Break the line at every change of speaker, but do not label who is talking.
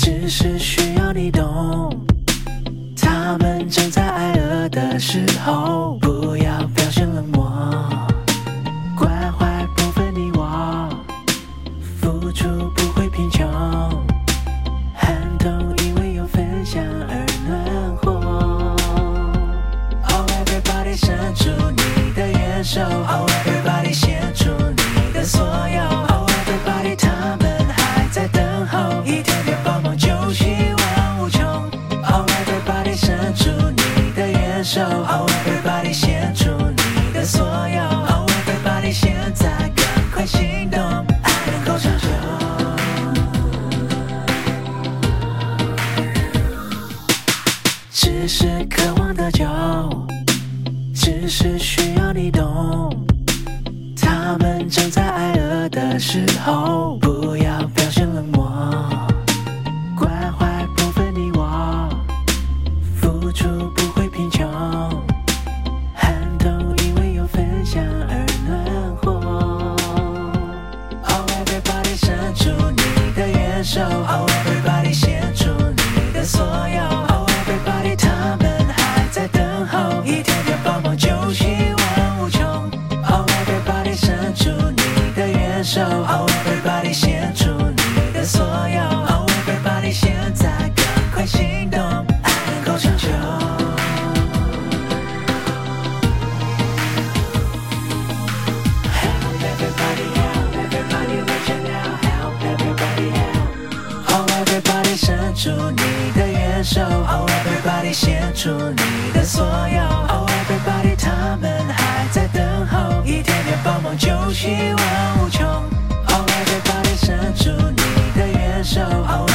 只是需要你懂。他们正在挨饿的时候，不要表现冷漠，关怀不分你我，付出不会贫穷，寒冬因为有分享而暖和。Oh everybody 伸出你的援手 ，Oh everybody 献出你的所有 ，Oh everybody 他们还在等候，一天天帮忙就希望无穷。Oh everybody 伸出你的援手 ，Oh everybody 献出你的所有 ，Oh everybody 现在赶快行动，爱能够长久。只是渴望得救，只是需要你懂。他们正在挨饿的时候，不要表现冷漠，关怀不分你我，付出不会贫穷，寒冬因为有分享而暖和。Oh everybody 伸出你的援手 ，Oh everybody 献出你的所有 ，Oh everybody 他们还在等候，一天天帮忙就希望无穷。Oh everybody 伸出你的援手 ，Oh everybody 献出你的所有 ，Oh everybody 现在赶快行动，爱能够长久。Help everybody, help everybody right now, help everybody help. Oh everybody 伸出你的援手 ，Oh everybody 献出你的所有 ，Oh everybody 他们还在等候，一天天帮忙就希望无穷。Oh everybody 伸出你的援手 ，Oh